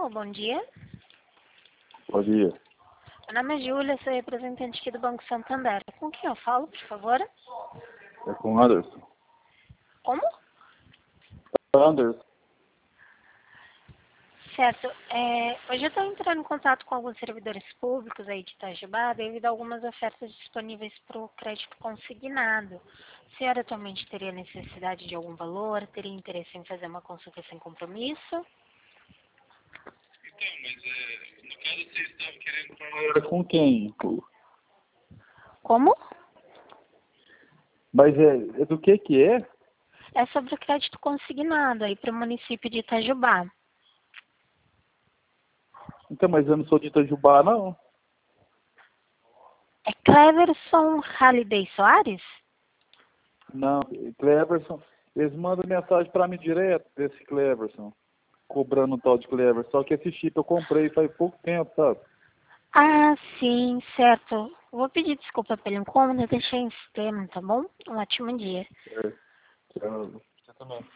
Alô, bom dia. Bom dia. Meu nome é Júlia, sou representante aqui do Banco Santander. Com quem eu falo, por favor? É com Anderson. Como? Anderson. Certo. Hoje eu estou entrando em contato com alguns servidores públicos aí de Itajubá devido a algumas ofertas disponíveis para o crédito consignado. A senhora atualmente teria necessidade de algum valor? Teria interesse em fazer uma consulta sem compromisso? Então, mas no caso você estava querendo falar com quem? Como? Mas é do que é? É sobre o crédito consignado aí para o município de Itajubá. Então, mas eu não sou de Itajubá, não. É Cleverson Halliday Soares? Não, Cleverson. Eles mandam mensagem pra mim direto desse Cleverson, cobrando um tal de Cleverson. Só que esse chip eu comprei faz pouco tempo, sabe? Ah, sim, certo. Vou pedir desculpa pelo incômodo, eu deixei em sistema, tá bom? Um ótimo dia. É, você também.